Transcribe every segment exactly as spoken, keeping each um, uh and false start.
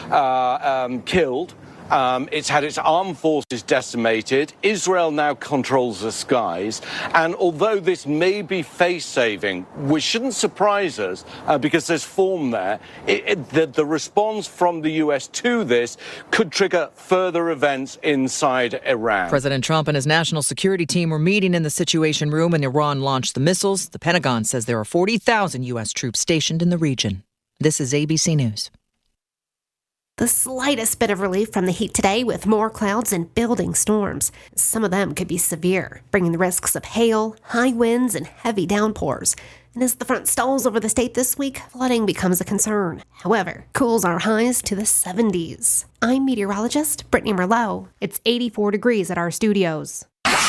uh, um, killed. Um, it's had its armed forces decimated. Israel now controls the skies. And although this may be face-saving, which shouldn't surprise us uh, because there's form there, it, it, the, the response from the U S to this could trigger further events inside Iran. President Trump and his national security team were meeting in the Situation Room when Iran launched the missiles. The Pentagon says there are forty thousand U S troops stationed in the region. This is A B C News. The slightest bit of relief from the heat today with more clouds and building storms. Some of them could be severe, bringing the risks of hail, high winds, and heavy downpours. And as the front stalls over the state this week, flooding becomes a concern. However, cools our highs to the seventies. I'm meteorologist Brittany Merlot. It's eighty-four degrees at our studios.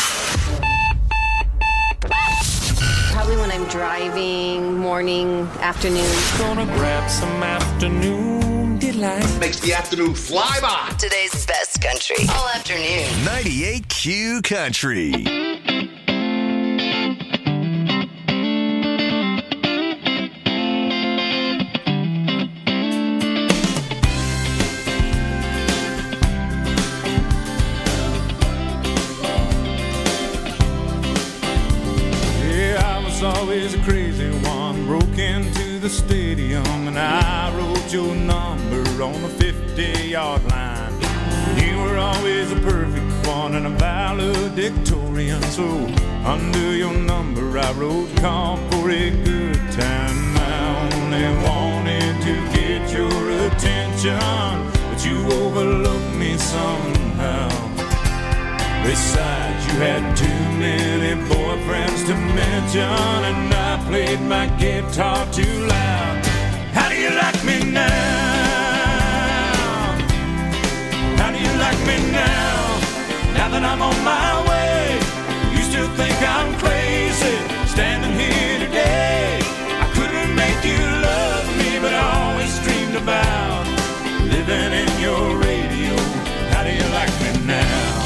Probably when I'm driving, morning, afternoon. Gonna grab some afternoon delight. Makes the afternoon fly by. Today's best country. All afternoon. ninety-eight Q Country. Always a crazy one, broke into the stadium and I wrote your number on the fifty-yard line. You were always a perfect one and a valedictorian, so under your number I wrote call for a good time. I only wanted to get your attention, but you overlooked me somehow. Besides, you had too many boyfriends to mention, and I played my guitar too loud. How do you like me now? How do you like me now? Now that I'm on my way, you still think I'm crazy, standing here today. I couldn't make you love me, but I always dreamed about living in your radio. How do you like me now?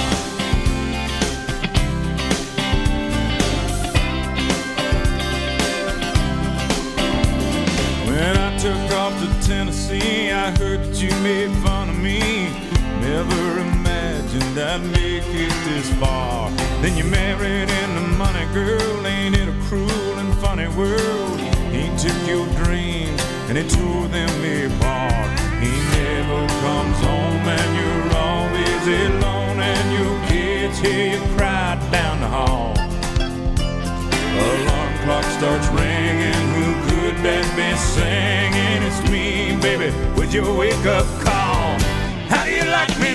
When I took off to Tennessee, I heard that you made fun of me. Never imagined I'd make it this far. Then you married into money, girl. Ain't it a cruel and funny world? He took your dreams and he tore them apart. He never comes home and you're always alone, and your kids hear you cry down the hall. Alarm clock starts ringing, who could that be singing? It's me, baby, with your wake-up call. How do you like me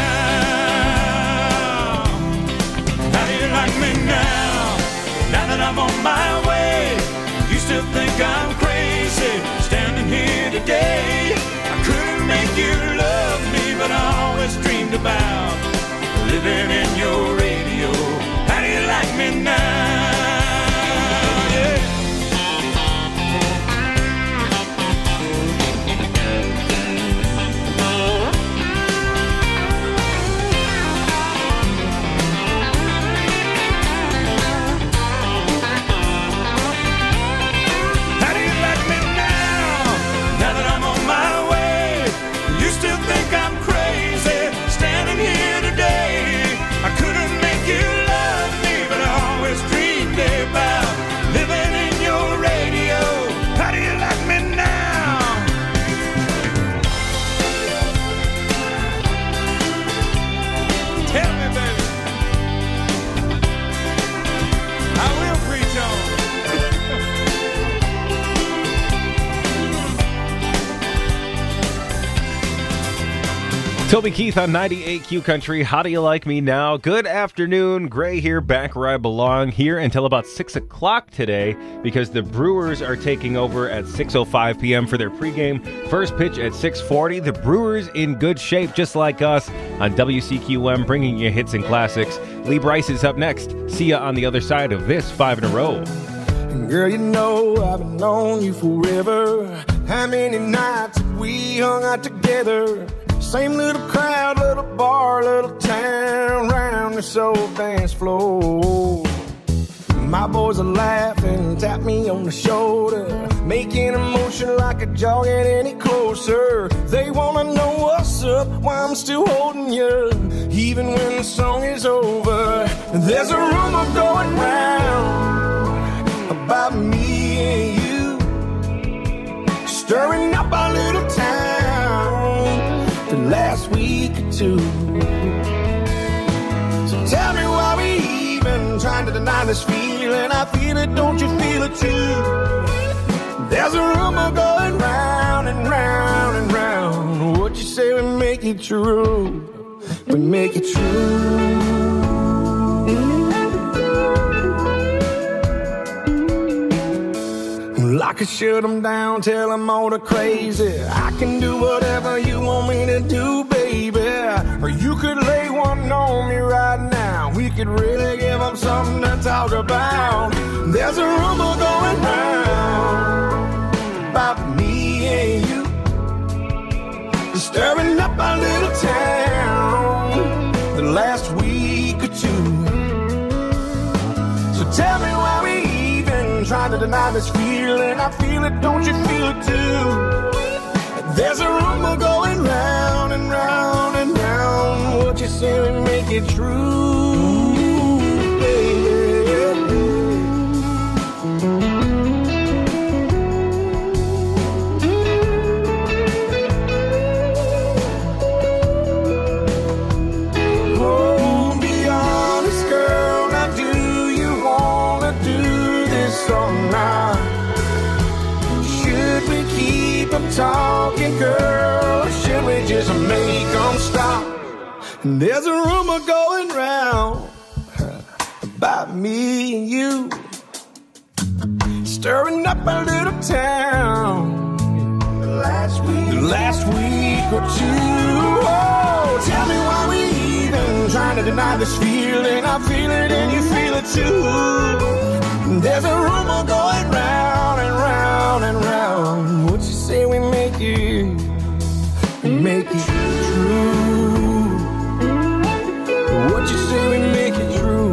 now? How do you like me now? Now that I'm on my way, you still think I'm crazy, standing here today. I couldn't make you love me, but I always dreamed about living in your radio. How do you like me now? Toby Keith on ninety-eight Q Country. How do you like me now? Good afternoon. Gray here, back where I belong, here until about six o'clock today, because the Brewers are taking over at six oh five p.m. for their pregame. First pitch at six forty. The Brewers in good shape, just like us, on W C Q M, bringing you hits and classics. Lee Bryce is up next. See ya on the other side of this five in a row. Girl, you know I've been on you forever. How many nights have we hung out together? Same little crowd, little bar, little town, round this old dance floor. My boys are laughing, tap me on the shoulder, making a motion like a jog get any closer. They wanna know up while I'm still holding you, even when the song is over. There's a rumor going round about me and you, stirring up our little town the last week or two. So tell me why we even trying to deny this feeling. I feel it, don't you feel it too? There's a rumor going round and round and round. What you say we make it true, we make it true. Well, I could shut them down, tell them all the crazy. I can do whatever you want me to do, baby. Or you could lay one on me right now. We could really give them something to talk about. There's a rumor going round about me and you, stirring up our little town the last week or two. So tell me why we even trying to deny this feeling. I feel it, don't you feel it too? There's a rumor going round and round and round. What you say we make it true, baby. Talking, girl, or should we just make them stop? And there's a rumor going round about me and you, stirring up our little town the last week, the last week or two. Oh, tell me why we even trying to deny this feeling. I feel it and you feel it too. There's a rumor going round and round and round. What you say we make it, we make it true. What you say we make it true.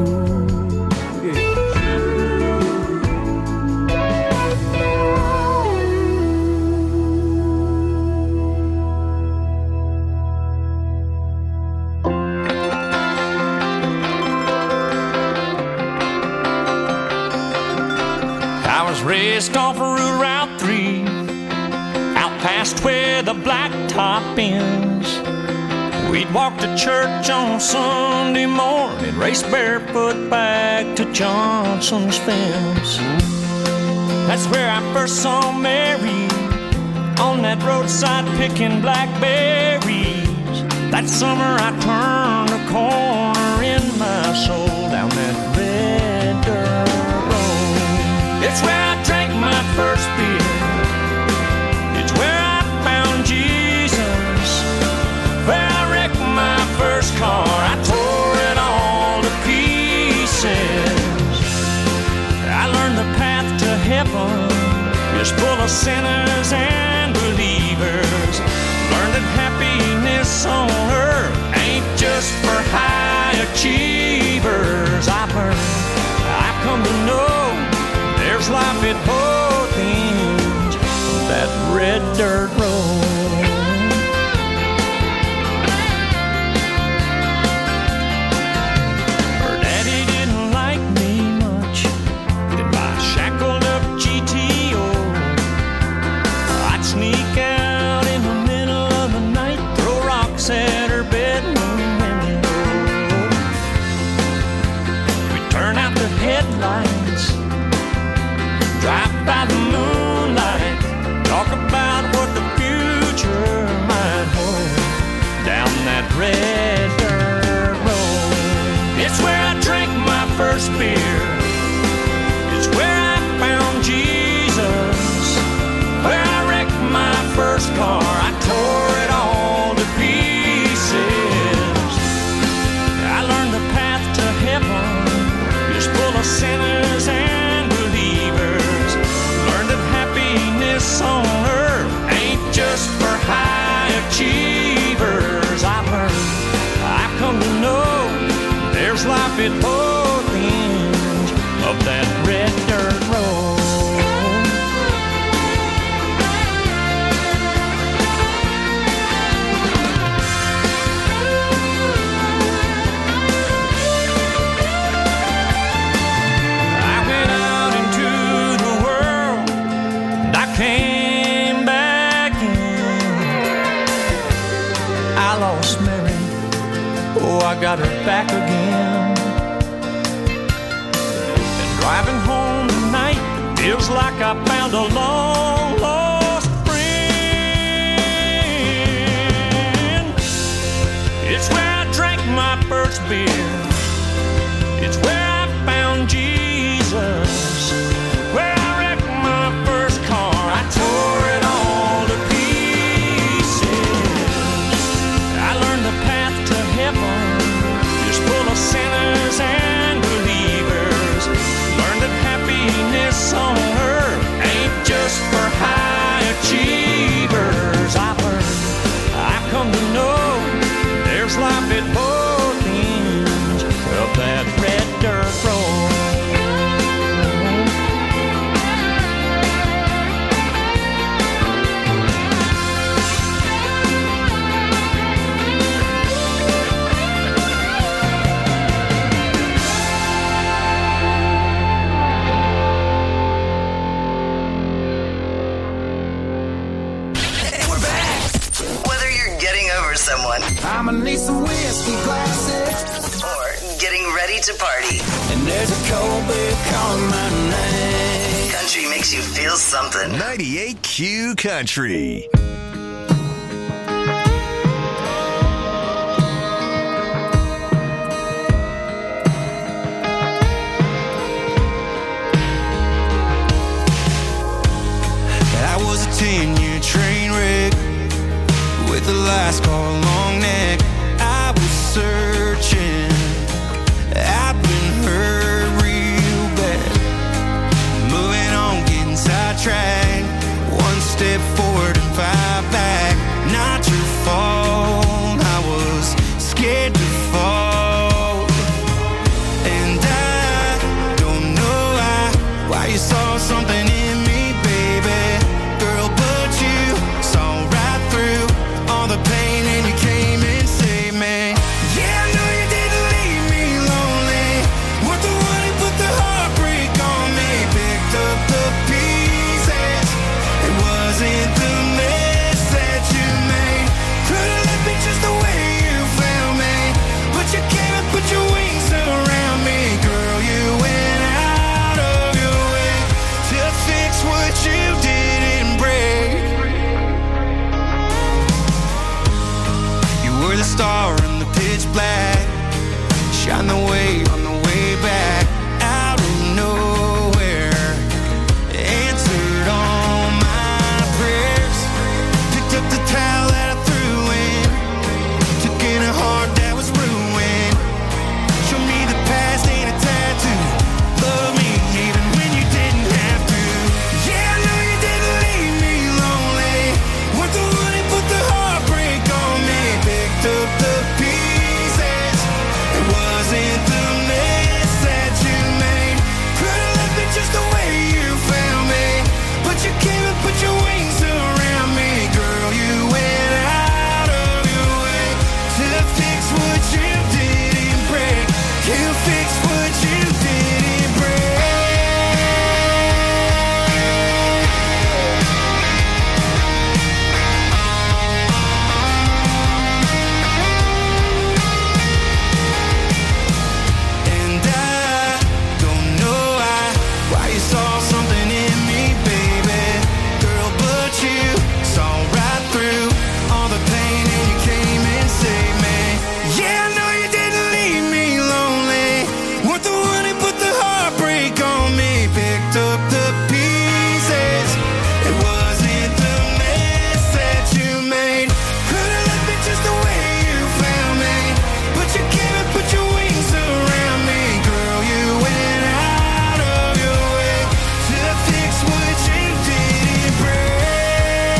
Raced off of Route three, out past where the blacktop ends. We'd walk to church on Sunday morning, race barefoot back to Johnson's fence. That's where I first saw Mary, on that roadside picking blackberries. That summer I turned a corner in my soul, down that red dirt road. It's where I drank my first beer. It's where I found Jesus. Where I wrecked my first car. I tore it all to pieces. I learned the path to heaven is full of sinners and believers. Learned that happiness on earth ain't just for high achievers. I've learned, I've come to know there's life at both ends of that red dirt road. Her daddy didn't like me much, then my shackled up G T O. I'd sneak out in the middle of the night, throw rocks at her bedroom window. We'd turn out the headlights, drive by the moonlight, talk about what the future might hold down that red dirt road. It's where I drank my first beer. It's where I found Jesus. Where I wrecked my first car. I tore it all to pieces. I learned the path to heaven is full of sinners and believers. Learned that happiness on earth ain't just for high achievers. I've learned, I've come to know there's life at both ends of that red dirt road. I lost Mary, oh, I got her back again. And driving home tonight feels like I found a long lost friend. It's where I drank my first beer. It's where I found Jesus. Where I wrecked my first car. I tore it all to pieces. I learned the path to heaven is full of sinners and believers. Learned that happiness on earth ain't just for high achievers. I learned, I come to know there's life at both ends of that red dirt road. Someone. I'ma need some whiskey glasses. Or getting ready to party. And there's a cold beer calling my name. Country makes you feel something. ninety-eight Q Country. I was a ten-year train wreck with the last call long neck. I was searching, I've been hurt real bad. Moving on, getting sidetracked. One step forward and five back. Not your fault, I was scared to fall. And I don't know why, why you saw something in me, baby. Girl, but you saw right through all the pain and you came and saved me. Yeah, I know you didn't leave me lonely. Weren't the one who put the heartbreak on me. Picked up the pieces. It wasn't the mess that you made. Could've left me just the way you found me. But you came and put your wings around me. Girl, you went out of your way to fix what you didn't break. We're the star in the pitch black. Shine the way on the way back. Out of nowhere, answered all my prayers. Picked up the towel that I threw in. Took in a heart that was ruined. Show me the past ain't a tattoo. Love me even when you didn't have to. Yeah, I know you didn't leave me lonely. Weren't the one who put the heartbreak on me. Picked up the pieces. It wasn't the mess that you made. Could've left me just the way you found me. But you came and put your wings around me. Girl, you went out of your way to fix what you didn't break. You fixed what you didn't break. And I don't know why, why you saw something in me, baby. Girl, but you saw right through all the pain and you came and saved me. Yeah, I know you didn't leave me lonely. Weren't the one who put the heartbreak on me. Picked up the pieces. It wasn't the mess that you made. Could've left me just the way you found me. But you came and put your wings around me. Girl, you went out of your way to fix what you didn't break.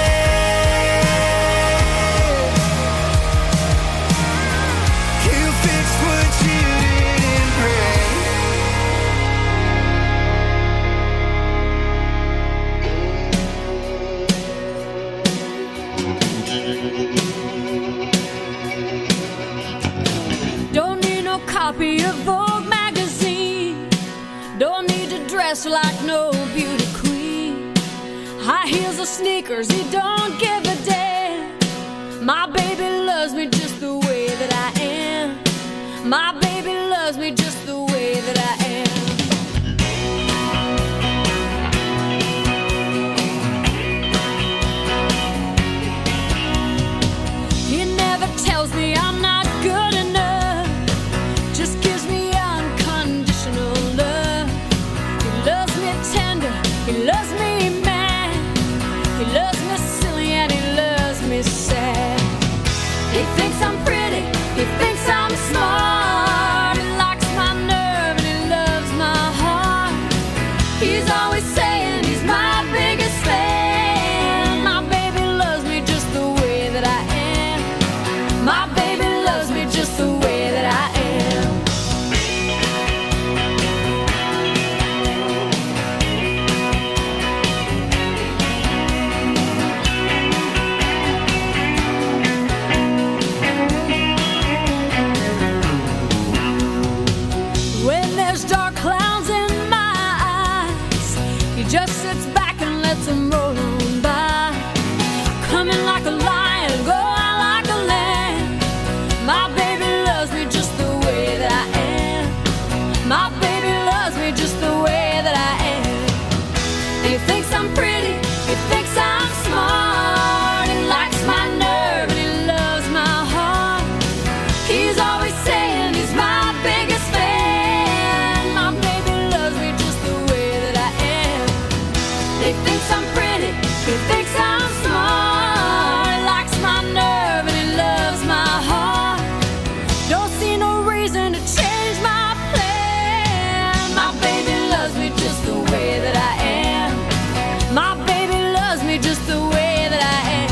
You fixed what you didn't break. Don't need no copy of Vogue magazine. Don't need to dress like no beauty queen. High heels or sneakers, he don't give a damn. My baby loves My baby loves me just the way that I am. He never tells me I'm not good enough, just gives me unconditional love. He loves me tender, he loves me mad, he loves me silly and he loves me sad. He thinks I'm pretty, he thinks I'm smart, he likes my nerve and he loves my heart. He's always saying he's my biggest fan. My baby loves me just the way that I am. My baby loves me just the way that I am. When there's dark clouds in my eyes, he just sits back and lets them roll on by. Coming like a lion, going like a lamb. My baby loves me just the way that I am. My baby loves me just the way that I am. He thinks I'm pretty, he thinks I'm smart, he likes my nerve and he loves my heart. He's always saying he's my biggest fan. My baby loves me just the way that I am. He thinks I'm pretty, he thinks I'm smart, he likes my nerve and he loves my heart. Don't see no reason to change my plan. My baby loves me just the way that I am. My baby loves me just the way that I am.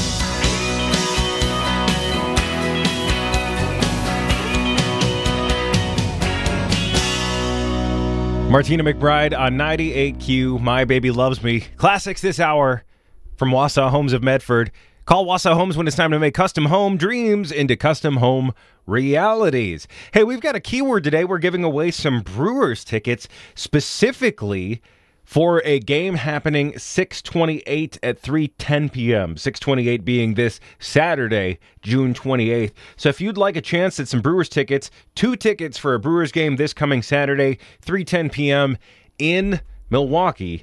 Martina McBride on ninety-eight Q, My Baby Loves Me. Classics this hour from Wausau Homes of Medford. Call Wausau Homes when it's time to make custom home dreams into custom home realities. Hey, we've got a keyword today. We're giving away some Brewers tickets specifically for a game happening six twenty-eight at three ten p.m. six twenty-eight being this Saturday, June twenty-eighth. So if you'd like a chance at some Brewers tickets, two tickets for a Brewers game this coming Saturday, three ten p.m. in Milwaukee,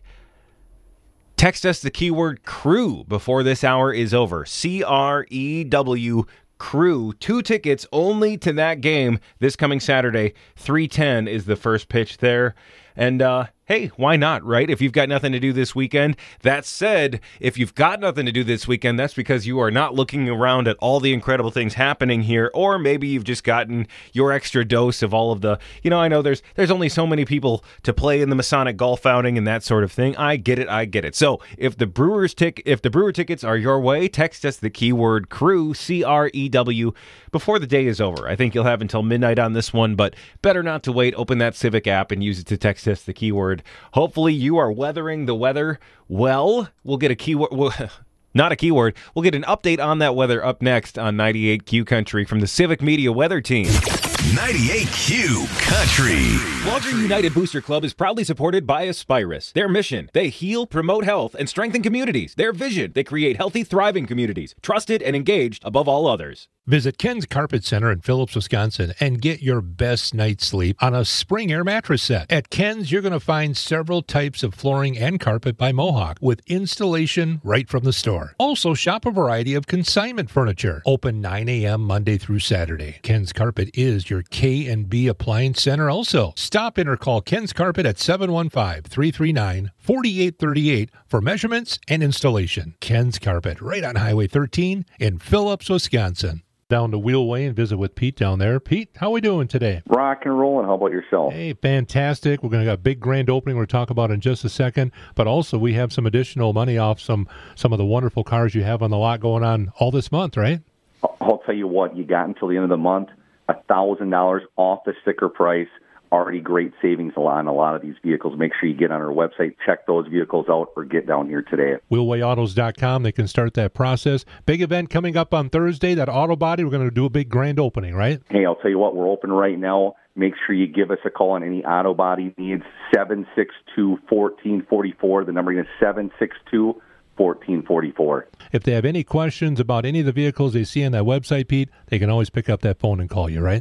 text us the keyword CREW before this hour is over. C R E W, CREW. Two tickets only to that game this coming Saturday. three ten is the first pitch there. And, uh, hey, why not, right? If you've got nothing to do this weekend. That said, if you've got nothing to do this weekend, that's because you are not looking around at all the incredible things happening here, or maybe you've just gotten your extra dose of all of the, you know, I know there's there's only so many people to play in the Masonic Golf outing and that sort of thing. I get it, I get it. So if the Brewers tick, if the Brewer tickets are your way, text us the keyword CREW, C R E W, before the day is over. I think you'll have until midnight on this one, but better not to wait. Open that Civic app and use it to text us the keyword. Hopefully you are weathering the weather well. We'll get a keyword, well, not a keyword. We'll get an update on that weather up next on ninety-eight Q Country from the Civic Media Weather Team. ninety-eight Q Country. Waldron United Booster Club is proudly supported by Aspirus. Their mission, they heal, promote health, and strengthen communities. Their vision, they create healthy, thriving communities, trusted and engaged above all others. Visit Ken's Carpet Center in Phillips, Wisconsin, and get your best night's sleep on a Spring Air mattress set. At Ken's, you're going to find several types of flooring and carpet by Mohawk with installation right from the store. Also, shop a variety of consignment furniture. Open nine a.m. Monday through Saturday. Ken's Carpet is your K and B Appliance Center also. Stop in or call Ken's Carpet at seven one five, three three nine, four eight three eight for measurements and installation. Ken's Carpet, right on Highway thirteen in Phillips, Wisconsin. Down to Wheelway and visit with Pete down there. Pete, how are we doing today? Rock and rolling. How about yourself? Hey, fantastic. We're going to have a big grand opening we're going to talk about in just a second. But also we have some additional money off some, some of the wonderful cars you have on the lot going on all this month, right? I'll tell you what, you got until the end of the month, one thousand dollars off the sticker price. Already great savings on a lot of these vehicles. Make sure you get on our website, check those vehicles out, or get down here today. wheelway autos dot com. They can start that process. Big event coming up on Thursday, that auto body. We're going to do a big grand opening, right? Hey, I'll tell you what, we're open right now. Make sure you give us a call on any auto body needs, seven six two, one four four four. The number is seven six two, one four four four. If they have any questions about any of the vehicles they see on that website, Pete, they can always pick up that phone and call you, right?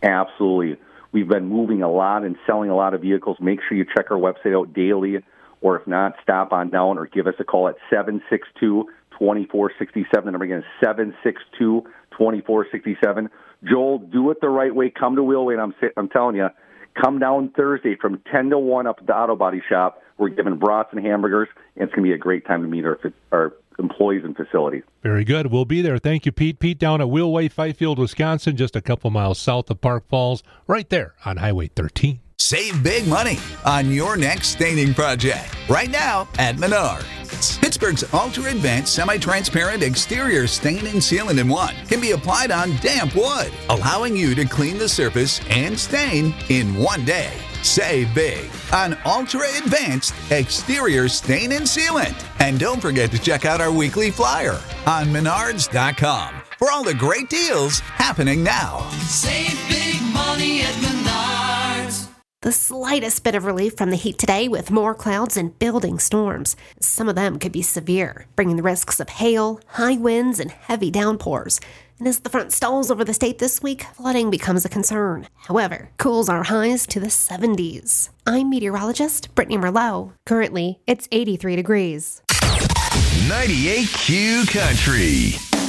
Absolutely. We've been moving a lot and selling a lot of vehicles. Make sure you check our website out daily, or if not, stop on down or give us a call at seven six two, two four six seven. The number again is seven six two, two four six seven. Joel, do it the right way. Come to Wheelway, and I'm, I'm telling you, come down Thursday from ten to one up at the Auto Body Shop. We're giving brats and hamburgers, and it's going to be a great time to meet our, our employees and facilities. Very good. We'll be there. Thank you, Pete. Pete down at Wheelway, Fifield, Wisconsin, just a couple miles south of Park Falls, right there on Highway thirteen. Save big money on your next staining project right now at Menards. Pittsburgh's ultra-advanced semi-transparent exterior stain and sealant in one can be applied on damp wood, allowing you to clean the surface and stain in one day. Save big on ultra-advanced exterior stain and sealant. And don't forget to check out our weekly flyer on menards dot com for all the great deals happening now. Save big money at Menards. The slightest bit of relief from the heat today with more clouds and building storms. Some of them could be severe, bringing the risks of hail, high winds, and heavy downpours. And as the front stalls over the state this week, flooding becomes a concern. However, cools our highs to the seventies. I'm meteorologist Brittany Merlot. Currently, it's eighty-three degrees. ninety-eight Q Country.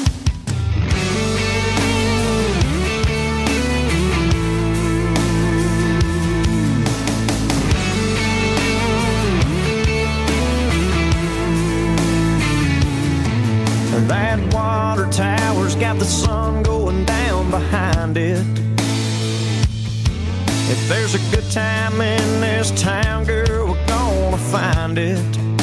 That water tower's got the sun going down behind it. If there's a good time in this town, girl, we're gonna find it.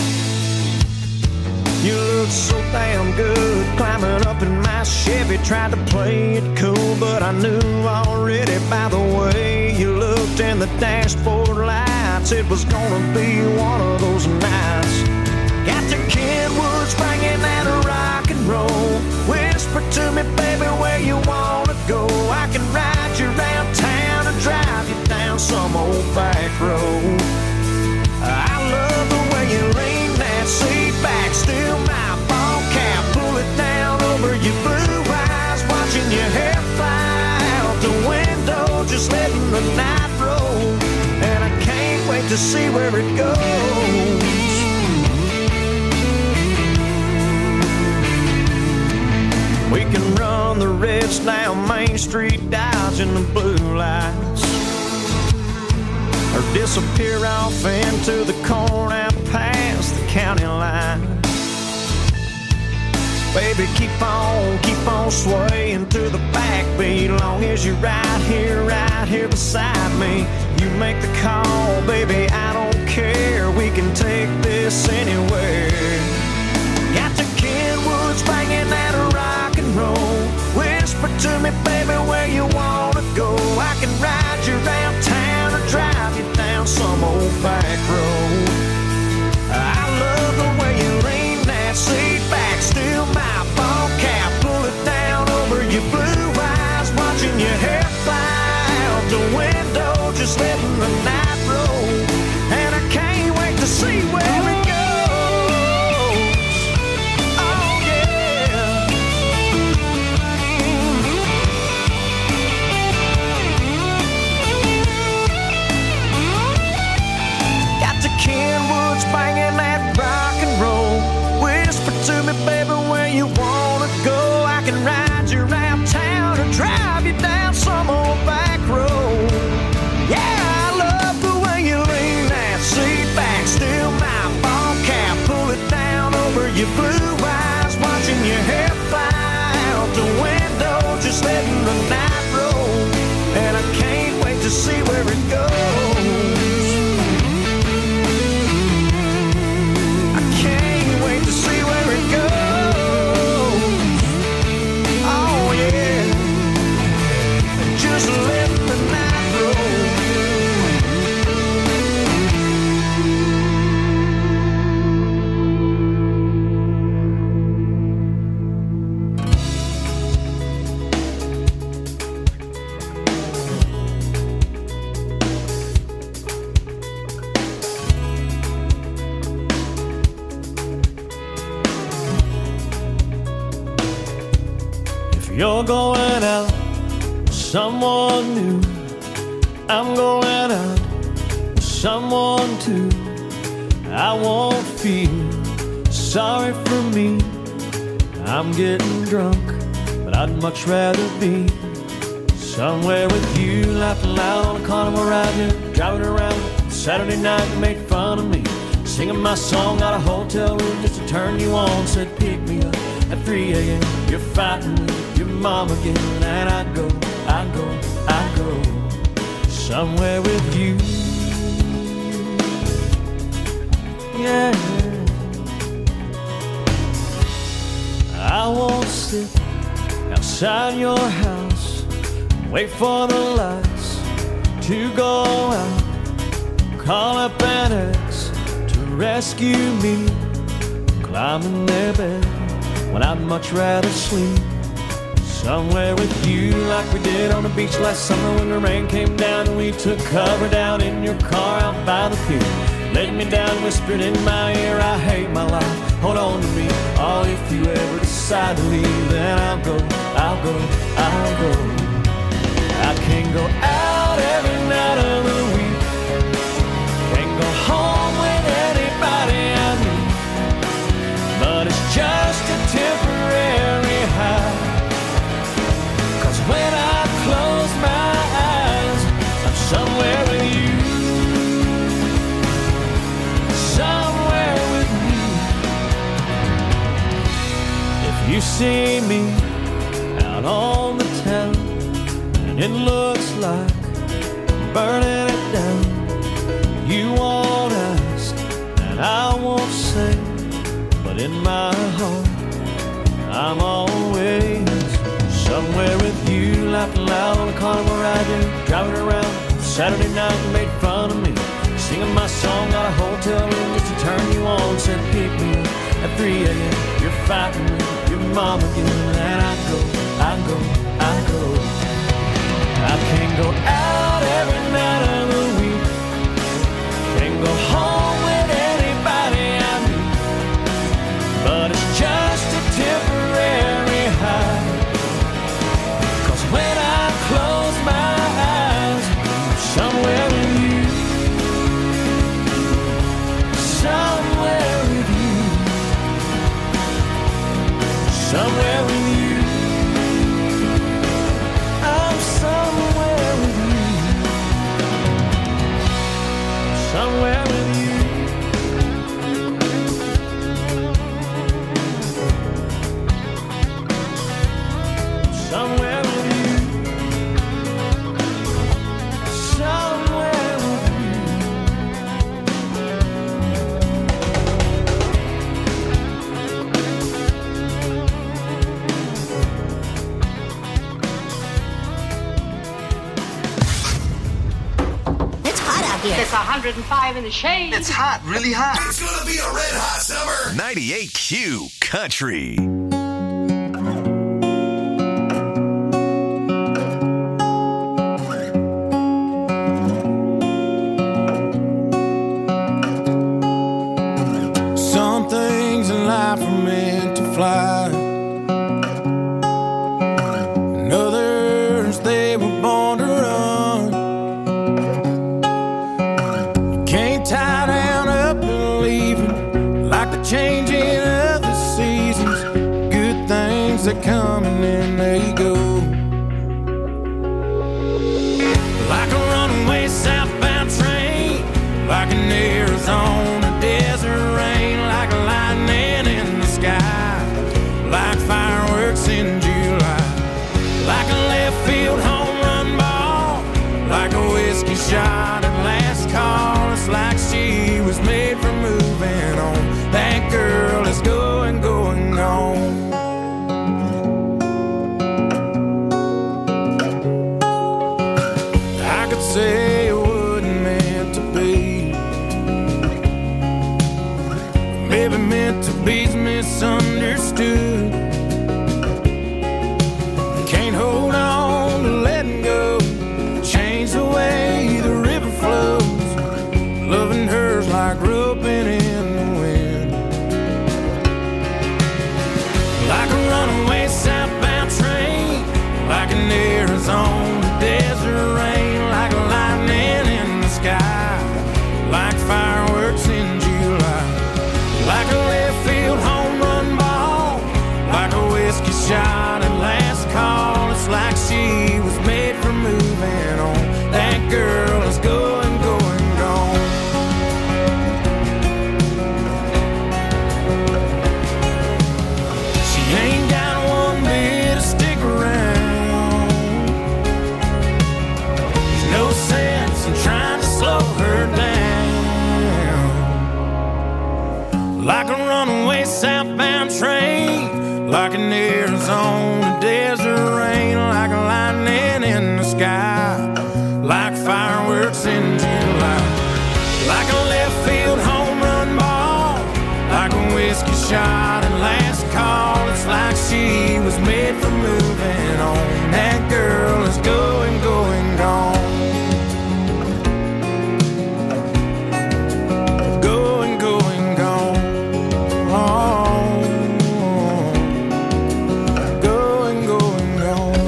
You look so damn good climbing up in my Chevy. Tried to play it cool, but I knew already by the way you looked in the dashboard lights it was gonna be one of those nights. Got to Kenwood's bringing that rock and roll. Whisper to me, baby, where you wanna go. I can ride you around town and drive you down some old back road. I love the way you lean that seat back, steal my ball cap, pull it down over your blue eyes, watching your hair fly out the window, just letting the night roll. And I can't wait to see where it goes. We can run the reds down Main Street, dodging the blue lights, or disappear off into the corn out past the county line. Baby, keep on, keep on swaying to the backbeat, long as you're right here, right here beside me. You make the call, baby, I don't care. We can take this anywhere. Got the Kenwoods banging that rock and roll. Whisper to me, baby, where you wanna go. I can ride you around town or drive you down some old back road. I love the way you lean that seat back, steal my ball cap, pull it down over your blue eyes, watching your hair fly out the window, just letting the night roll. And I can't wait to see where it goes. Kenwood's banging that rock and roll. Whisper to me, baby, where you wanna go. I can ride you around town or drive you down some old back road. Yeah, I love the way you lean that seat back, steal my ball cap, pull it down over your blue eyes, watching your hair fly out the window, just letting the night roll. And I can't wait to see where it goes. You're going out, someone new. I'm going out with someone too. I won't feel sorry for me. I'm getting drunk, but I'd much rather be somewhere with you, laughing loud on a carnival ride here, driving around Saturday night. You made fun of me, singing my song out of a hotel room just to turn you on. Said pick me up at three a.m. You're fighting with your mom again, and I go, I go, I go somewhere with you. Yeah, I won't sit outside your house, wait for the lights to go out, call up an ex to rescue me, climb in their bed when I'd much rather sleep somewhere with you, like we did on the beach last summer when the rain came down and we took cover down in your car out by the pier. Let me down, whispered in my ear, I hate my life, hold on to me. Oh, if you ever decide to leave, then I'll go, I'll go, I'll go. I can't go out every night of the week, can't go home with anybody I meet, but it's just a temporary high, 'cause when I close my eyes, I'm somewhere with you. Somewhere with you. If you see me out on the town and it looks like I'm burning it down, you won't ask and I won't say, but in my heart I'm always somewhere with you, laughing loud on a carnival ride, driving around Saturday night. You made fun of me, singing my song out of a hotel room just to turn you on. Said pick me up at three a.m. You're fighting with your mom again, and I go, I go, I go. I can't go out every night of the week, can't go home with anybody I meet, but it's just a temporary high, 'cause when I close my eyes, I'm somewhere with you. Somewhere with you, somewhere with you, I'm somewhere with you, somewhere with you. Somewhere with you, somewhere with you. It's one hundred five in the shade. It's hot, really hot. It's gonna be a red hot summer. ninety-eight Q Country. Some things in life are meant to fly, and others they were born to run. You can't tie down up and leave them like the changing of the seasons. Good things that come and then they go, like a runaway southbound train, like an Arizona desert rain, like lightning in the sky, like fireworks in July, like a left field home run ball, like a whiskey shot at last call. It's like she was made for moving on. That girl is going, going on. I could say it wasn't meant to be, maybe meant to be's misunderstood. Can't hold on to letting go, change the way the river flows. Loving her's like roping in the wind, like a runaway southbound train, like an Arizona shot and last call. It's like she was made for moving on. That girl is going, going, gone. Going, going, gone. Going, going, gone.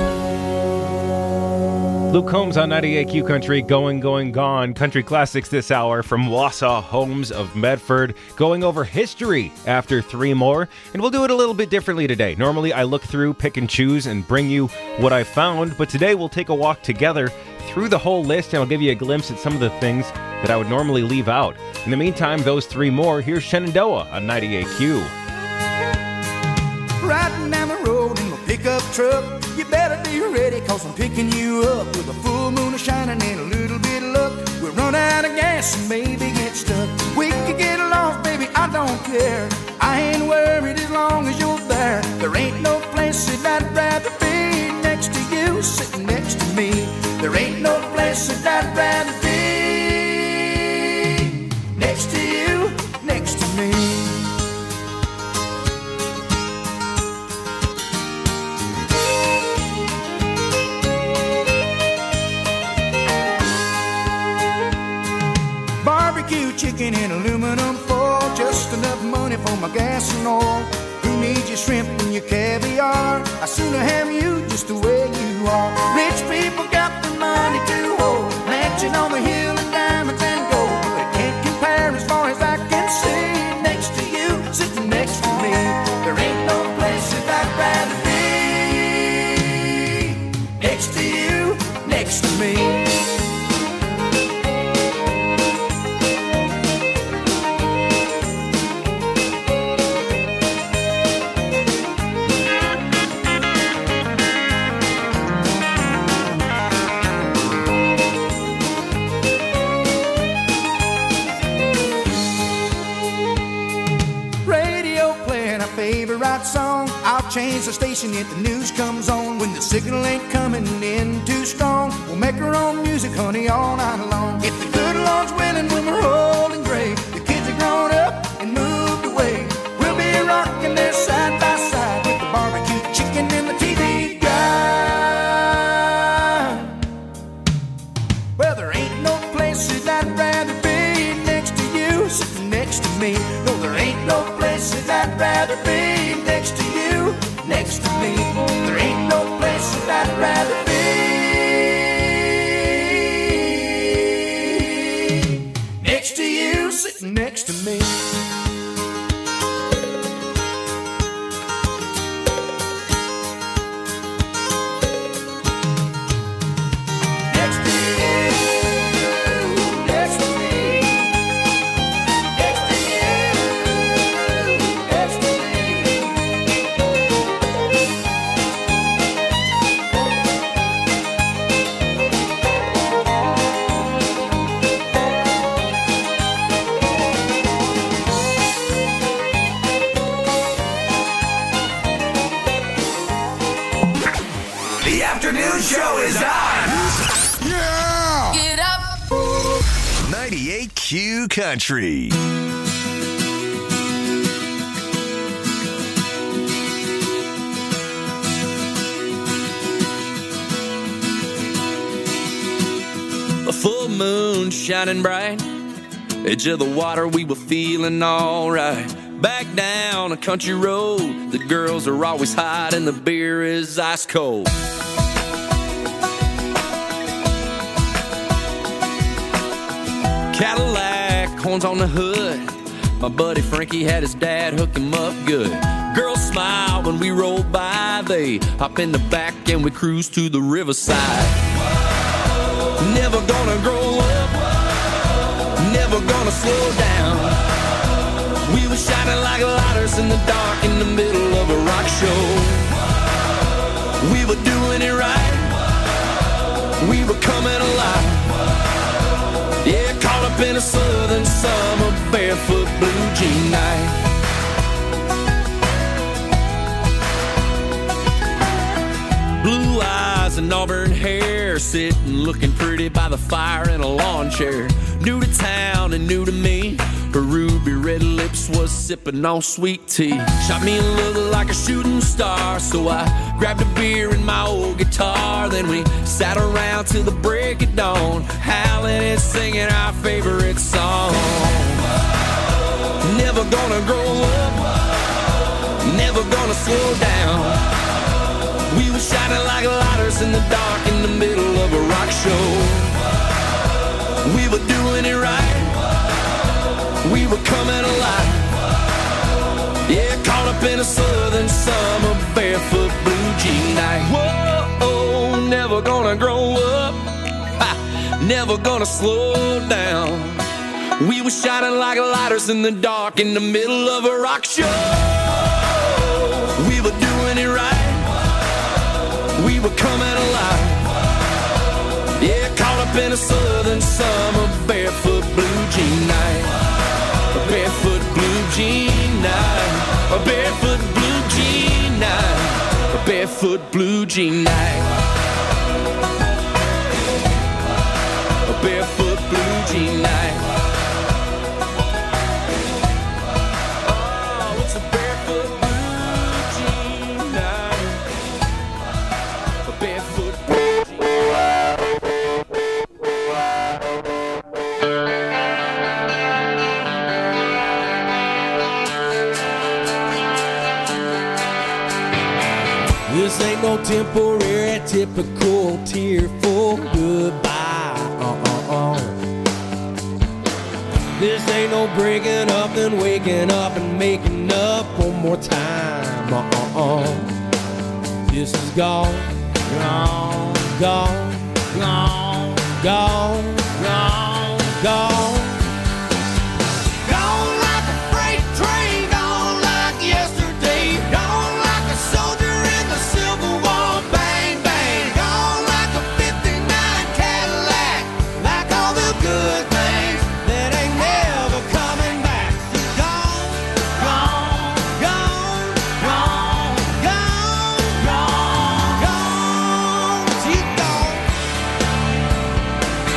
Luke Combs on ninety-eight Q Country, Going, Going, Gone. Country classics this hour from Wausau Homes of Medford. Going over history after three more. And we'll do it a little bit differently today. Normally I look through, pick and choose, and bring you what I found. But today we'll take a walk together through the whole list, and I'll give you a glimpse at some of the things that I would normally leave out. In the meantime, those three more, here's Shenandoah on ninety-eight Q. Riding down the road in my pickup truck. You better be ready, cause I'm picking you up with a full moon shining and a little bit of luck. We'll run out of gas and maybe get stuck. We could get lost, baby, I don't care. I ain't worried as long as you're there. There ain't no place that I'd rather be next to you, sitting next to me. There ain't no place that I'd rather be next to you, next to me. Barbecue chicken in aluminum foil, just enough money for my gas and oil. Who needs your shrimp and your caviar? I sooner have you just the way you are. Rich people got the money to hold, mansion on the hill and diamonds and gold, but it can't compare as far as I can see. Next to you, sitting next to me, there ain't no place that I'd rather be. Next to you, next to me. Song. I'll change the station if the news comes on. When the signal ain't coming in too strong, we'll make our own music, honey, all night long. If the good Lord's willing, when we're old and gray, the kids are grown up and moved away, we'll be rocking there side by side with the barbecue chicken and the T V guide. Well, there ain't no place that I'd rather be next to you, sitting next to me. No, there ain't no place that I'd rather be next to you, next to me. There ain't no place that I'd rather be next to you, sitting next to me. Show is on! Yeah! Get up! ninety-eight Q Country. A full moon shining bright, edge of the water, we were feeling alright. Back down a country road, the girls are always hot and the beer is ice cold. Cadillac, horns on the hood. My buddy Frankie had his dad hook him up good. Girls smile when we roll by. They hop in the back and we cruise to the riverside. Whoa. Never gonna grow up. Whoa. Never gonna slow down. Whoa. We were shining like lighters in the dark in the middle of a rock show. Whoa. We were doing it right. Whoa. We were coming alive. Yeah, caught up in a southern summer barefoot blue jean night. Blue eyes and auburn hair, sitting looking pretty by the fire in a lawn chair. New to town and new to me, Her ruby red lips was sipping on sweet tea. Shot me a look like a shooting star, so I grabbed a beer and my old guitar. Then we sat around till the break of dawn, howling and singing our favorite song. Never gonna grow up, never gonna slow down. We were shining like lighters in the dark in the middle of a rock show. We were doing it right, we were coming alive. Yeah, caught up in a southern summer barefoot blue jean night. Whoa, never gonna grow up, ha, never gonna slow down. We were shining like lighters in the dark in the middle of a rock show. We were doing it right, we were coming alive. Yeah, caught up in a southern summer barefoot blue jean night. A barefoot blue jean night. A barefoot blue jean night. A barefoot blue jean night. A barefoot blue jean night. Oh, it's a barefoot blue jean night. A barefoot blue jean night. This ain't no temporary, typical, tearful goodbye. Uh-uh-uh. This ain't no breaking up and waking up and making up one more time. Uh-uh-uh. This is gone, gone, gone, gone, gone, gone, gone. Gone like a freight train, gone like yesterday, gone like a soldier in the Civil War, bang, bang, gone like a fifty-nine Cadillac, like all the good things that ain't never coming back. Gone, gone, gone, gone, gone, gone, gone, she's gone.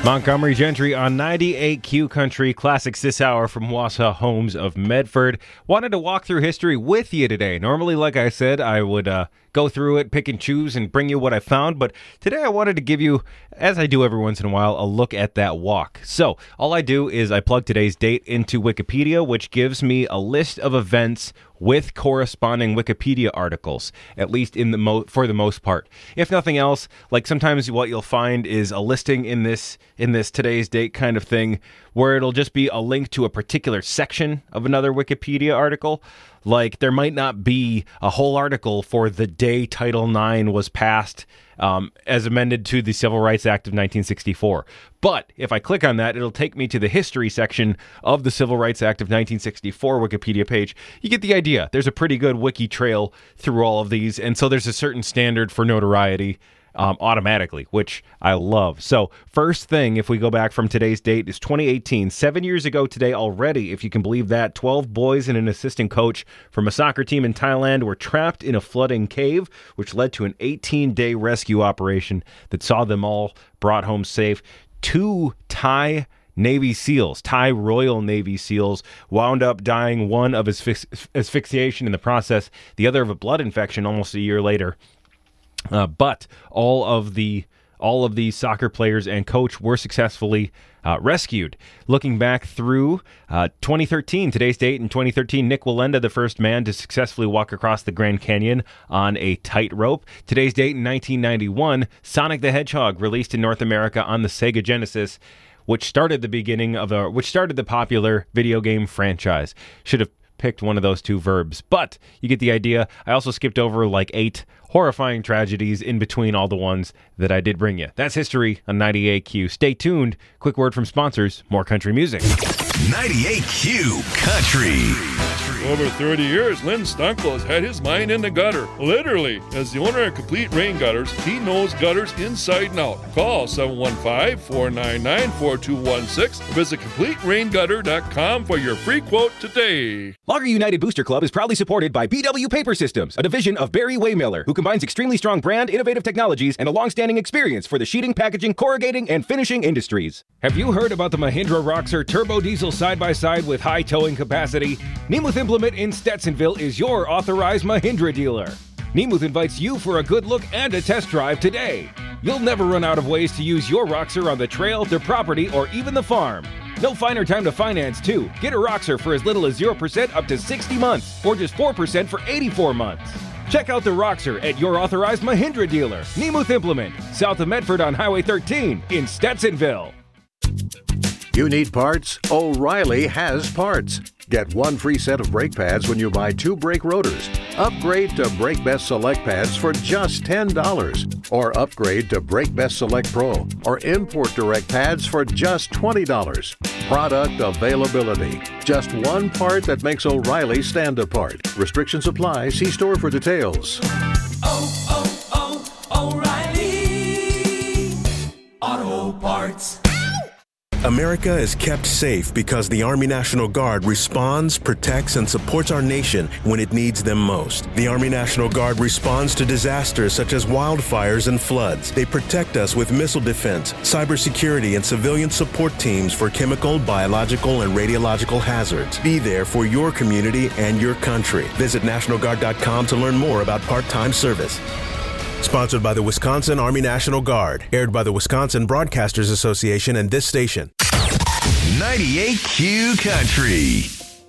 Montgomery Gentry on ninety-eight Q Country Classics this hour from Wausau Homes of Medford. Wanted to walk through history with you today. Normally, like I said, I would uh, go through it, pick and choose, and bring you what I found. But today I wanted to give you, as I do every once in a while, a look at that walk. So all I do is I plug today's date into Wikipedia, which gives me a list of events with corresponding Wikipedia articles, at least in the mo- for the most part. If nothing else, like sometimes what you'll find is a listing in this in this today's date kind of thing, where it'll just be a link to a particular section of another Wikipedia article. Like there might not be a whole article for the day Title nine was passed um, as amended to the Civil Rights Act of nineteen sixty-four. But if I click on that, it'll take me to the history section of the Civil Rights Act of nineteen sixty-four Wikipedia page. You get the idea. There's a pretty good wiki trail through all of these, and so there's a certain standard for notoriety um, automatically, which I love. So first thing, if we go back from today's date, is twenty eighteen. Seven years ago today already, if you can believe that, twelve boys and an assistant coach from a soccer team in Thailand were trapped in a flooding cave, which led to an eighteen-day rescue operation that saw them all brought home safe. Two Thai Navy SEALs, Thai Royal Navy SEALs, wound up dying, one of asphyx- asphyxiation in the process, the other of a blood infection almost a year later. Uh, but all of the all of the soccer players and coach were successfully uh, rescued. Looking back through uh, twenty thirteen, today's date in twenty thirteen, Nick Wallenda, the first man to successfully walk across the Grand Canyon on a tightrope. Today's date in nineteen ninety-one, Sonic the Hedgehog released in North America on the Sega Genesis, which started the beginning of a which started the popular video game franchise. Should have picked one of those two verbs, but you get the idea. I also skipped over like eight horrifying tragedies in between all the ones that I did bring you. That's history on ninety-eight Q. Stay tuned. Quick word from sponsors. More country music. ninety-eight Q Country. Over thirty years, Lynn Stunkle has had his mind in the gutter. Literally. As the owner of Complete Rain Gutters, he knows gutters inside and out. Call seven one five, four nine nine, four two one six or visit complete rain gutter dot com for your free quote today. Logger United Booster Club is proudly supported by B W Paper Systems, a division of Barry Waymiller, who combines extremely strong brand, innovative technologies, and a long-standing experience for the sheeting, packaging, corrugating, and finishing industries. Have you heard about the Mahindra Roxor Turbo Diesel side-by-side with high towing capacity? Nemeth Implement in Stetsonville is your authorized Mahindra dealer. Nemeth invites you for a good look and a test drive today. You'll never run out of ways to use your Roxor on the trail, their property, or even the farm. No finer time to finance, too. Get a Roxor for as little as zero percent up to sixty months, or just four percent for eighty-four months. Check out the Roxor at your authorized Mahindra dealer, Nemeth Implement, south of Medford on Highway thirteen in Stetsonville. You need parts? O'Reilly has parts. Get one free set of brake pads when you buy two brake rotors. Upgrade to Brake Best Select pads for just ten dollars. Or upgrade to Brake Best Select Pro or Import Direct pads for just twenty dollars. Product availability. Just one part that makes O'Reilly stand apart. Restrictions apply. See store for details. Oh, oh, oh, O'Reilly Auto Parts. America is kept safe because the Army National Guard responds, protects, and supports our nation when it needs them most. The Army National Guard responds to disasters such as wildfires and floods. They protect us with missile defense, cybersecurity, and civilian support teams for chemical, biological, and radiological hazards. Be there for your community and your country. Visit National Guard dot com to learn more about part-time service. Sponsored by the Wisconsin Army National Guard. Aired by the Wisconsin Broadcasters Association and this station. ninety-eight Q Country.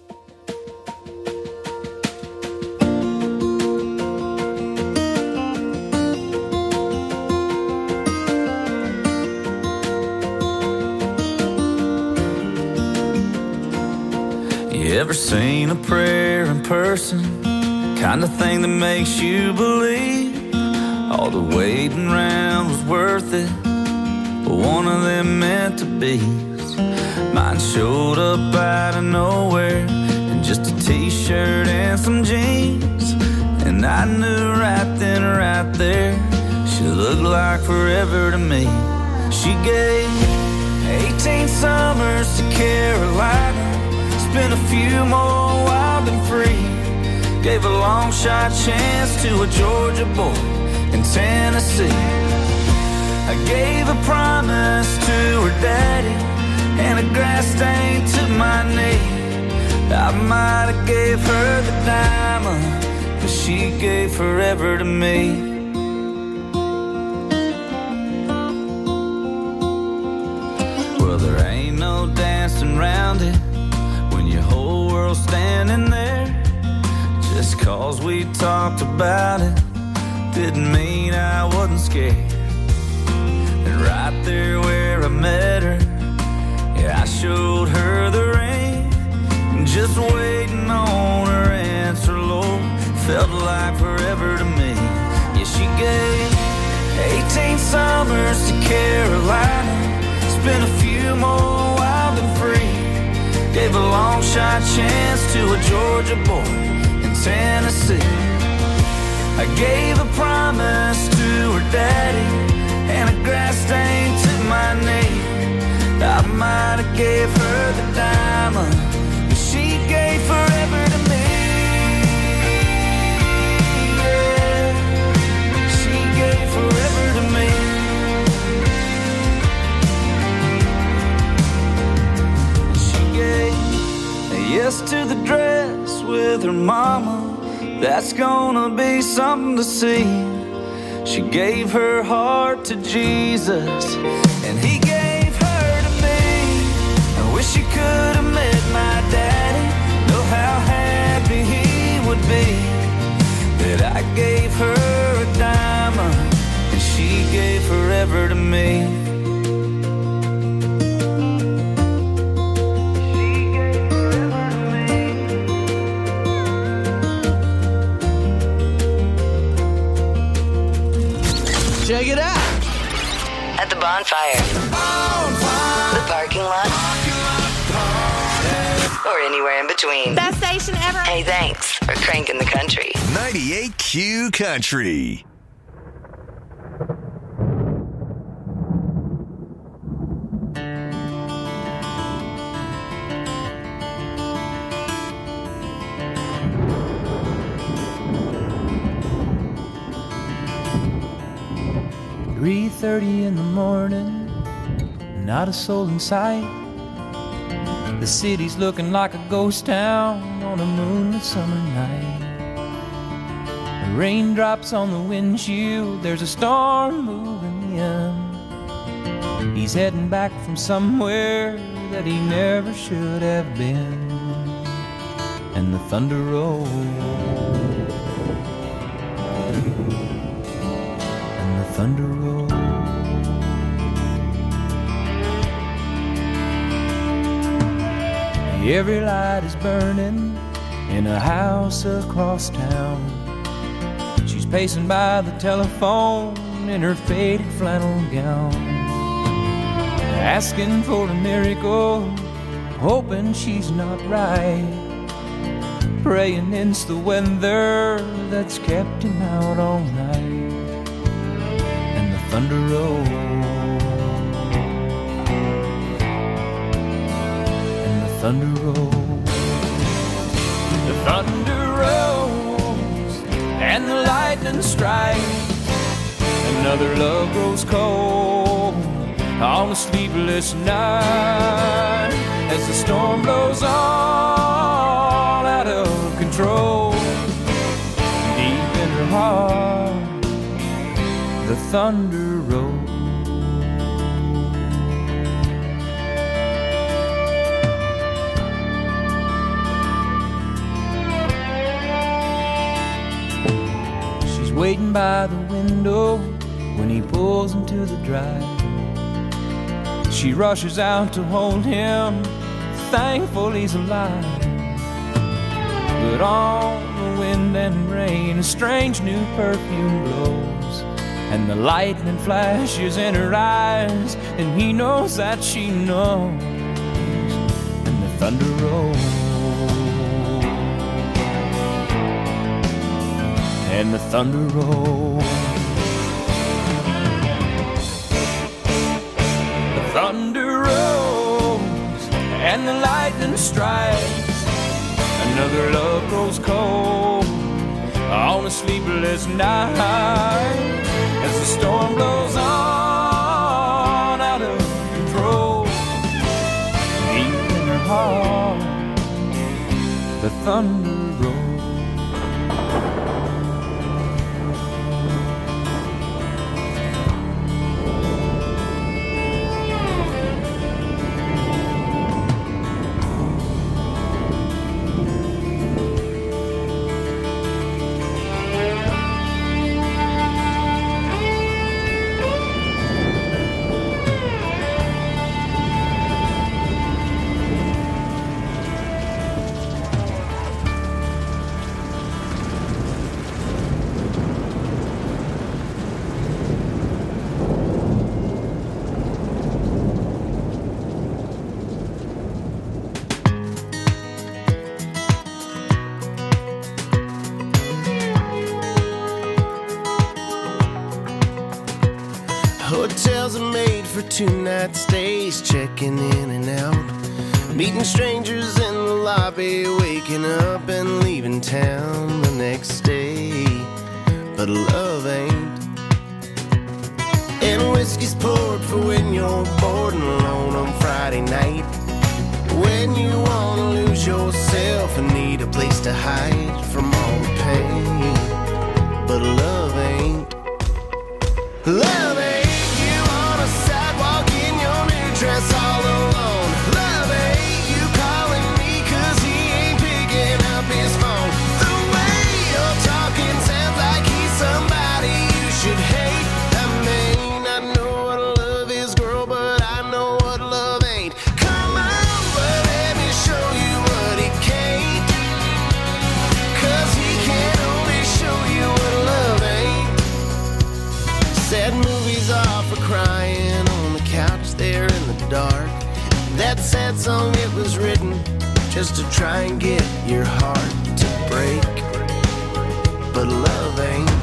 You ever seen a prayer in person? Kind of thing that makes you believe all the waiting around was worth it, but one of them meant to be. Mine showed up out of nowhere in just a t-shirt and some jeans, and I knew right then, right there, she looked like forever to me. She gave eighteen summers to Carolina, spent a few more wild and free, gave a long shot chance to a Georgia boy in Tennessee. I gave a promise to her daddy and a grass stain to my knee. I might have gave her the diamond, but she gave forever to me. Well, there ain't no dancing around it when your whole world's standing there. Just cause we talked about it didn't mean I wasn't scared. And right there where I met her, yeah, I showed her the ring. Just waiting on her answer, Lord, felt like forever to me. Yeah, she gave eighteen summers to Carolina, spent a few more wild and free. Gave a long shot chance to a Georgia boy in Tennessee. I gave a promise to her daddy and a grass stain to my knee. I might have gave her the diamond, but she gave forever to me. Yeah, she gave forever to me. She gave a yes to the dress with her mama. That's gonna be something to see. She gave her heart to Jesus, and he gave her to me. I wish she could have met my daddy, know how happy he would be that I gave her a diamond and she gave forever to me. Check it out. At the bonfire, bonfire. The parking lot, or anywhere in between. Best station ever. Hey, thanks for cranking the country. ninety-eight Q Country. three thirty in the morning, not a soul in sight. The city's looking like a ghost town on a moonlit summer night. Raindrops on the windshield, there's a storm moving in. He's heading back from somewhere that he never should have been. And the thunder rolls, and the thunder rolls. Every light is burning in a house across town. She's pacing by the telephone in her faded flannel gown, asking for a miracle, hoping she's not right, praying it's the weather that's kept him out all night. And the thunder rolls, thunder rolls, the thunder rolls, and the lightning strikes. Another love grows cold on a sleepless night as the storm blows all out of control. Deep in her heart, the thunder rolls. Waiting by the window when he pulls into the drive. She rushes out to hold him, thankful he's alive. But on the wind and rain, a strange new perfume blows, and the lightning flashes in her eyes, and he knows that she knows. And the thunder rolls, and the thunder rolls, the thunder rolls, and the lightning strikes. Another love grows cold on a sleepless night as the storm blows on thunder roll. Hotels are made for two-night stays, checking in and out, meeting strangers in the lobby, waking up and leaving town the next day. But love ain't. And whiskey's poured for when you're bored and alone on Friday night, when you wanna lose yourself and need a place to hide from all the pain. But love ain't. Love ain't. Dress all alone. Love ain't you calling me cause he ain't picking up his phone. The way you're talking sounds like he's somebody you should hate. I mean, I know what love is, girl, but I know what love ain't. Come on, but let me show you what he can't, cause he can only show you what love ain't. Sad movies are for crying on the couch there in the dark. That sad song, it was written just to try and get your heart to break. But love ain't.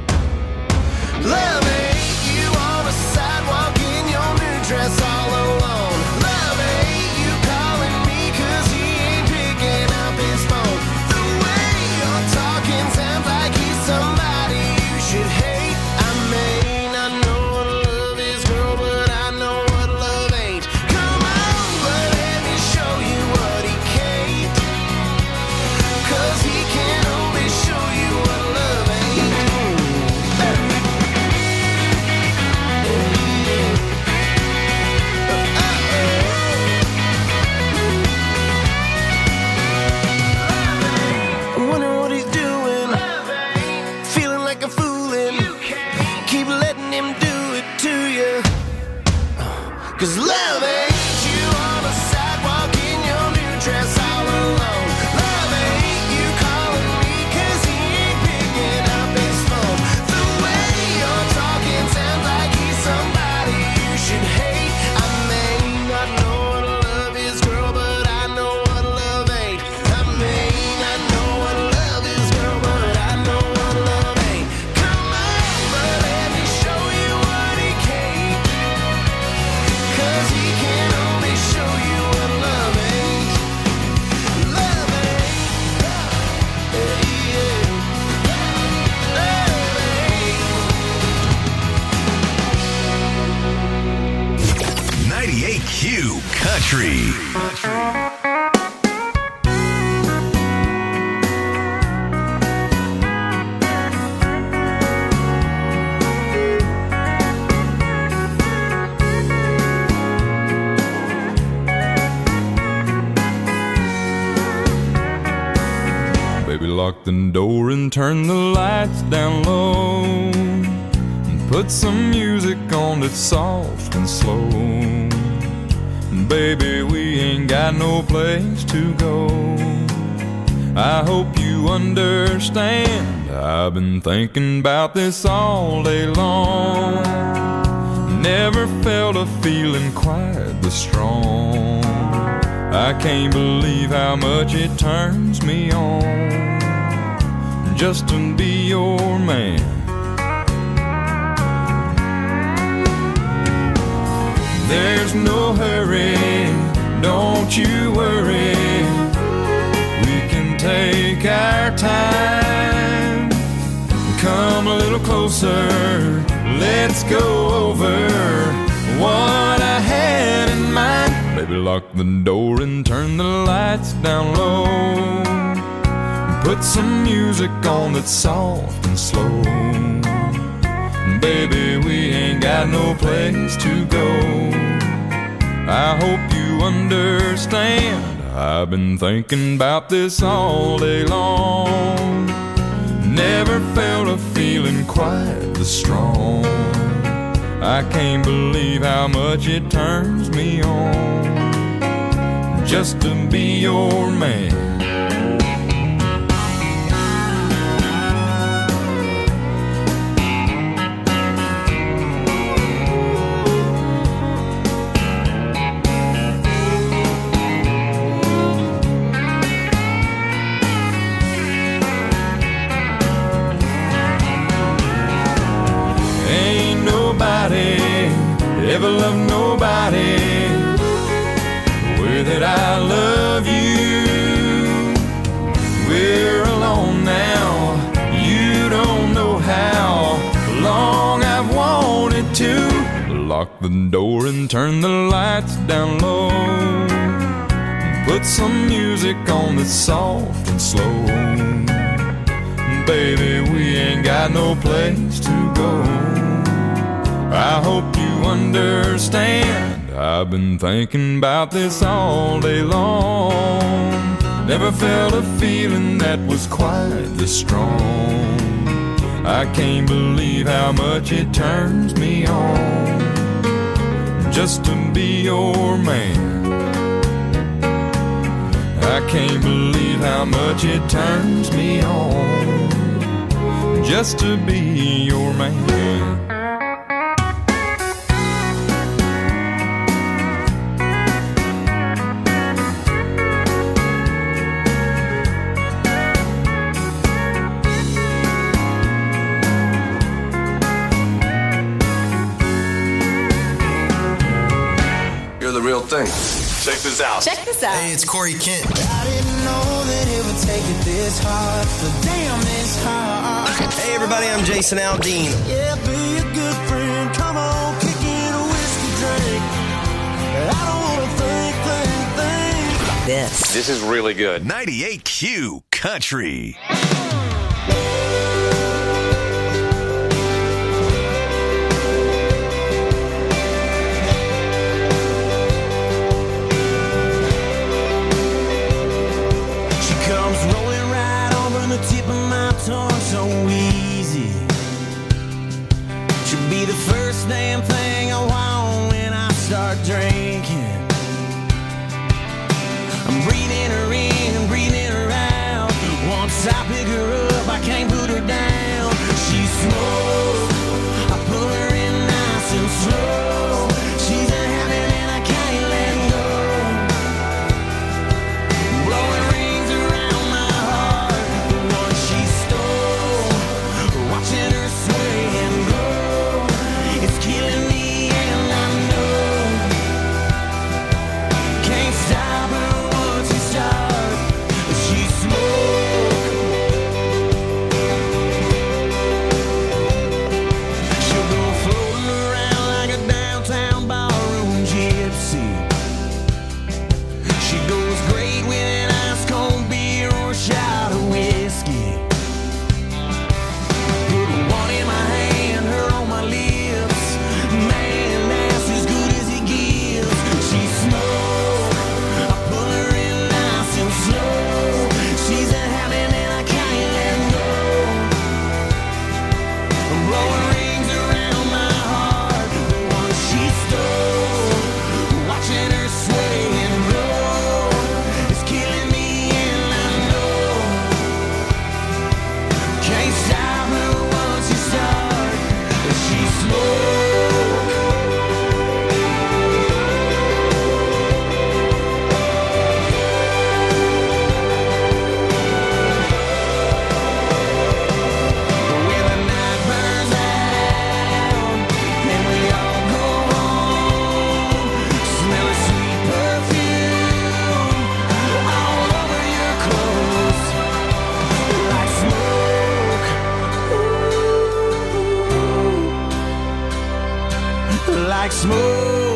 Love ain't you on a sidewalk in your new dress all alone. Love ain't you calling me cause he ain't picking up his phone. The way you're talking sounds like he's somebody you should hate. I mean, I know what love is, girl, but I know what love ain't. Come on, but let me show you what he can't, cause he can only show you what love ain't. I wonder what he's doing, feeling like a foolin'. Keep letting him do it to you, cause love ain't you on a sidewalk in your new dress all alone. Love ain't you calling me cause he ain't picking up his phone. The way you're talking sounds like he's somebody you should hate. I mean, I know what love is, girl, but I know what love ain't. I mean, I know what love is, girl, but I know what love ain't. Come on, but let me show you what he can't, cause he can only show you what love ain't. Love ain't. Yeah, yeah. Love ain't. ninety-eight Q Country. Baby, lock the door and turn the lights down low, and put some music on that's soft and slow. Baby, we ain't got no place to go. I hope you understand, I've been thinking about this all day long. Never felt a feeling quite this strong. I can't believe how much it turns me on just to be your man. There's no hurry, don't you worry. We can take our time. Come a little closer, let's go over what I had in mind. Baby, lock the door and turn the lights down low, Put some music on that's soft and slow. Baby, we ain't got no place to go. I hope you understand. I've been thinking about this all day long. Never felt a feeling quite this strong. I can't believe how much it turns me on just to be your man. Ever love nobody the way that I love you. We're alone now. You don't know how long I've wanted to lock the door and turn the lights down low. Put some music on that's soft and slow. Baby, we ain't got no place to go. I hope you understand. I've been thinking about this all day long. Never felt a feeling that was quite this strong. I can't believe how much it turns me on just to be your man. I can't believe how much it turns me on just to be your man. Thing. Check this out. Check this out. Hey, it's Corey Kent. I didn't know that it would take it this hard, but damn, this hard. Hey, everybody, I'm Jason Aldean. Yeah, be a good friend. Come on, kick in a whiskey drink. I don't want to think, think, think. This. This is really good. ninety-eight Q Country. So easy. Should be the first damn thing I want when I start drinking. I'm breathing her in and breathing her out. Once I pick her up, I can't put her down. She's slow. I pull her in nice and slow. She's a habit and I can't let go. Blowing rings around my heart. The one she stole. Watching her sway and go, it's killing me and I know. Can't stop her once you start. She's smoke. She'll go floating around like a downtown ballroom gypsy. She goes great with an ice cold beer or a shot of whiskey. Like smoke.